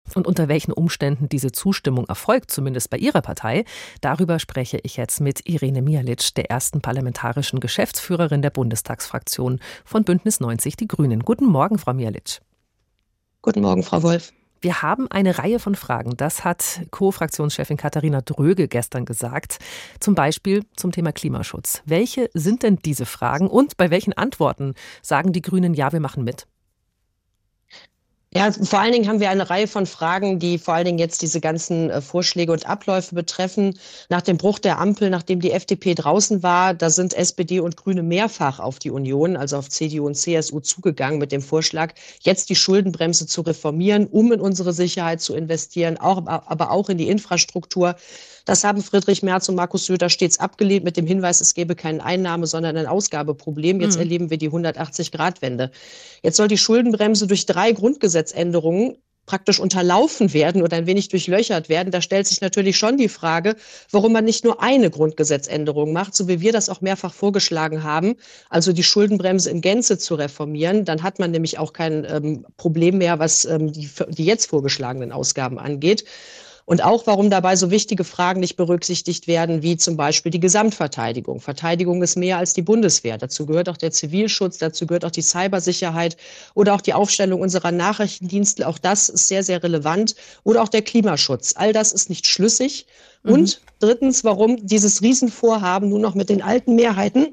Und unter welchen Umständen diese Zustimmung erfolgt, zumindest bei Ihrer Partei, darüber spreche ich jetzt mit Irene Mijalic, der ersten parlamentarischen Geschäftsführerin der Bundestagsfraktion von Bündnis 90 Die Grünen. Guten Morgen, Frau Mijalic. Guten Morgen, Frau Wolf. Wir haben eine Reihe von Fragen. Das hat Co-Fraktionschefin Katharina Dröge gestern gesagt. Zum Beispiel zum Thema Klimaschutz. Welche sind denn diese Fragen und bei welchen Antworten sagen die Grünen, ja, wir machen mit? Ja, vor allen Dingen haben wir eine Reihe von Fragen, die vor allen Dingen jetzt diese ganzen Vorschläge und Abläufe betreffen. Nach dem Bruch der Ampel, nachdem die FDP draußen war, da sind SPD und Grüne mehrfach auf die Union, also auf CDU und CSU zugegangen mit dem Vorschlag, jetzt die Schuldenbremse zu reformieren, um in unsere Sicherheit zu investieren, aber auch in die Infrastruktur. Das haben Friedrich Merz und Markus Söder stets abgelehnt mit dem Hinweis, es gäbe kein Einnahme-, sondern ein Ausgabeproblem. Jetzt erleben wir die 180-Grad-Wende. Jetzt soll die Schuldenbremse durch 3 Grundgesetzänderungen praktisch unterlaufen werden oder ein wenig durchlöchert werden. Da stellt sich natürlich schon die Frage, warum man nicht nur eine Grundgesetzänderung macht, so wie wir das auch mehrfach vorgeschlagen haben, also die Schuldenbremse in Gänze zu reformieren. Dann hat man nämlich auch kein Problem mehr, was die jetzt vorgeschlagenen Ausgaben angeht. Und auch, warum dabei so wichtige Fragen nicht berücksichtigt werden, wie zum Beispiel die Gesamtverteidigung. Verteidigung ist mehr als die Bundeswehr. Dazu gehört auch der Zivilschutz, dazu gehört auch die Cybersicherheit oder auch die Aufstellung unserer Nachrichtendienste. Auch das ist sehr, sehr relevant. Oder auch der Klimaschutz. All das ist nicht schlüssig. Und drittens, warum dieses Riesenvorhaben nur noch mit den alten Mehrheiten,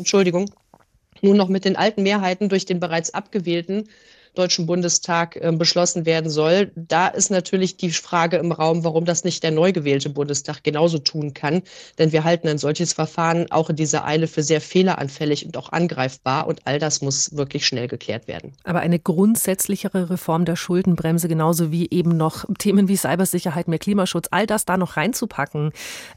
durch den bereits abgewählten Deutschen Bundestag beschlossen werden soll. Da ist natürlich die Frage im Raum, warum das nicht der neu gewählte Bundestag genauso tun kann. Denn wir halten ein solches Verfahren auch in dieser Eile für sehr fehleranfällig und auch angreifbar. Und all das muss wirklich schnell geklärt werden. Aber eine grundsätzlichere Reform der Schuldenbremse, genauso wie eben noch Themen wie Cybersicherheit, mehr Klimaschutz, all das da noch reinzupacken,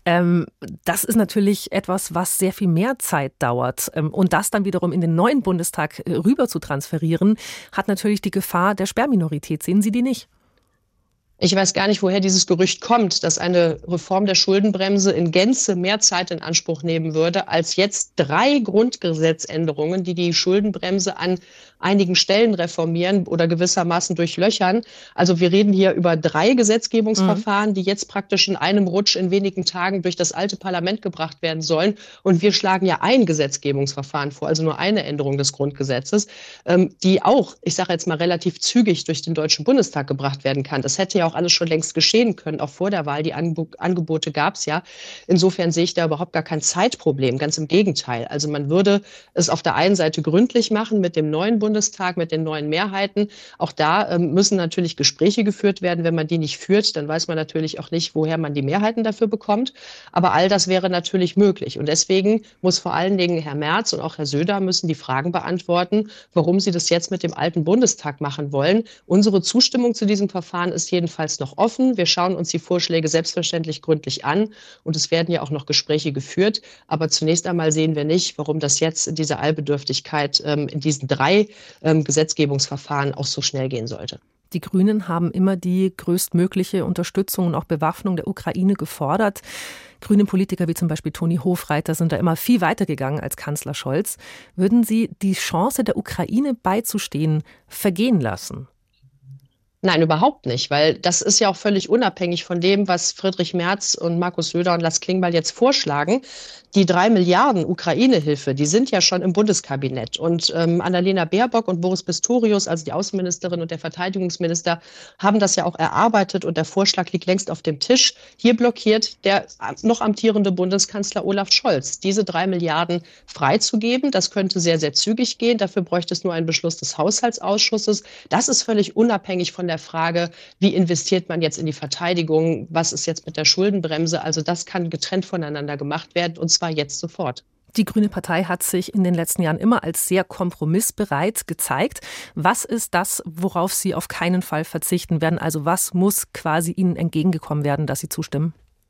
das ist natürlich etwas, was sehr viel mehr Zeit dauert. Und das dann wiederum in den neuen Bundestag rüber zu transferieren, hat natürlich die Gefahr der Sperrminorität. Sehen Sie die nicht? Ich weiß gar nicht, woher dieses Gerücht kommt, dass eine Reform der Schuldenbremse in Gänze mehr Zeit in Anspruch nehmen würde, als jetzt 3 Grundgesetzänderungen, die die Schuldenbremse an einigen Stellen reformieren oder gewissermaßen durchlöchern. Also wir reden hier über 3 Gesetzgebungsverfahren, die jetzt praktisch in einem Rutsch in wenigen Tagen durch das alte Parlament gebracht werden sollen. Und wir schlagen ja ein Gesetzgebungsverfahren vor, also nur eine Änderung des Grundgesetzes, die auch, ich sage jetzt mal, relativ zügig durch den Deutschen Bundestag gebracht werden kann. Das hätte ja auch alles schon längst geschehen können, auch vor der Wahl. Die Angebote gab es ja. Insofern sehe ich da überhaupt gar kein Zeitproblem, ganz im Gegenteil. Also man würde es auf der einen Seite gründlich machen mit dem neuen Bundestag, mit den neuen Mehrheiten. Auch da müssen natürlich Gespräche geführt werden. Wenn man die nicht führt, dann weiß man natürlich auch nicht, woher man die Mehrheiten dafür bekommt. Aber all das wäre natürlich möglich. Und deswegen muss vor allen Dingen Herr Merz und auch Herr Söder müssen die Fragen beantworten, warum sie das jetzt mit dem alten Bundestag machen wollen. Unsere Zustimmung zu diesem Verfahren ist jedenfalls noch offen. Wir schauen uns die Vorschläge selbstverständlich gründlich an und es werden ja auch noch Gespräche geführt. Aber zunächst einmal sehen wir nicht, warum das jetzt in dieser Eilbedürftigkeit in diesen 3 Gesetzgebungsverfahren auch so schnell gehen sollte. Die Grünen haben immer die größtmögliche Unterstützung und auch Bewaffnung der Ukraine gefordert. Grüne Politiker wie zum Beispiel Toni Hofreiter sind da immer viel weiter gegangen als Kanzler Scholz. Würden Sie die Chance, der Ukraine beizustehen, vergehen lassen? Nein, überhaupt nicht, weil das ist ja auch völlig unabhängig von dem, was Friedrich Merz und Markus Söder und Lars Klingbeil jetzt vorschlagen. Die 3 Milliarden Ukraine-Hilfe, die sind ja schon im Bundeskabinett. Und Annalena Baerbock und Boris Pistorius, also die Außenministerin und der Verteidigungsminister, haben das ja auch erarbeitet und der Vorschlag liegt längst auf dem Tisch. Hier blockiert der noch amtierende Bundeskanzler Olaf Scholz, diese 3 Milliarden freizugeben. Das könnte sehr, sehr zügig gehen. Dafür bräuchte es nur einen Beschluss des Haushaltsausschusses. Das ist völlig unabhängig von der Frage, wie investiert man jetzt in die Verteidigung, was ist jetzt mit der Schuldenbremse. Also das kann getrennt voneinander gemacht werden und zwar jetzt sofort. Die Grüne Partei hat sich in den letzten Jahren immer als sehr kompromissbereit gezeigt. Was ist das, worauf Sie auf keinen Fall verzichten werden? Also was muss quasi Ihnen entgegengekommen werden, dass Sie zustimmen?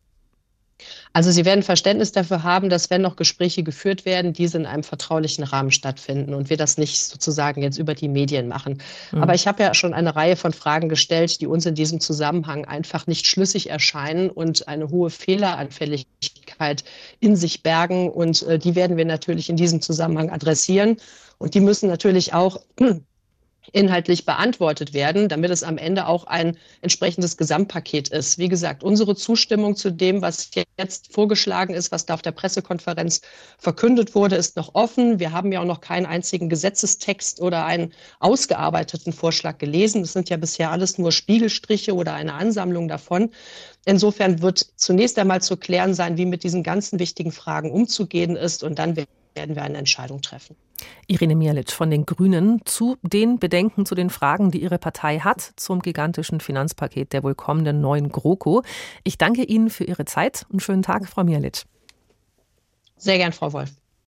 Also Sie werden Verständnis dafür haben, dass wenn noch Gespräche geführt werden, diese in einem vertraulichen Rahmen stattfinden und wir das nicht sozusagen jetzt über die Medien machen. Aber ich habe ja schon eine Reihe von Fragen gestellt, die uns in diesem Zusammenhang einfach nicht schlüssig erscheinen und eine hohe Fehleranfälligkeit in sich bergen. Und die werden wir natürlich in diesem Zusammenhang adressieren. Und die müssen natürlich auch inhaltlich beantwortet werden, damit es am Ende auch ein entsprechendes Gesamtpaket ist. Wie gesagt, unsere Zustimmung zu dem, was jetzt vorgeschlagen ist, was da auf der Pressekonferenz verkündet wurde, ist noch offen. Wir haben ja auch noch keinen einzigen Gesetzestext oder einen ausgearbeiteten Vorschlag gelesen. Das sind ja bisher alles nur Spiegelstriche oder eine Ansammlung davon. Insofern wird zunächst einmal zu klären sein, wie mit diesen ganzen wichtigen Fragen umzugehen ist, und dann werden wir eine Entscheidung treffen. Irene Mierlitsch von den Grünen zu den Bedenken, zu den Fragen, die ihre Partei hat zum gigantischen Finanzpaket der wohl kommenden neuen GroKo. Ich danke Ihnen für Ihre Zeit und schönen Tag, Frau Mierlitsch. Sehr gern, Frau Wolf.